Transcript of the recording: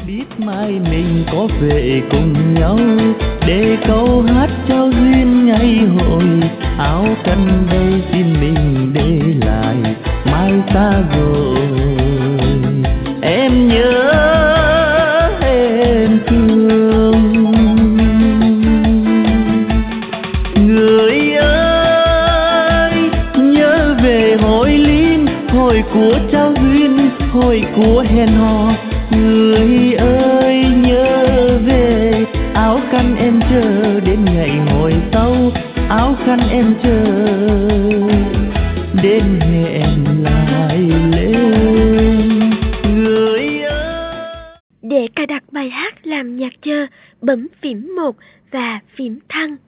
biết mai mình có về cùng nhau để câu hát trao duyên ngày hội. Áo canh đây xin mình để lại, mai xa rồi em nhớ em thương. Người ơi nhớ về hồi lim, hồi của trao duyên, hồi của hẹn hò. Người ơi nhớ về áo khăn em chờ đến ngày hồi sau, áo khăn em chờ đến hẹn lại lên. Người ơi. Để cài đặt bài hát làm nhạc chờ, bấm phím 1 và phím thăng.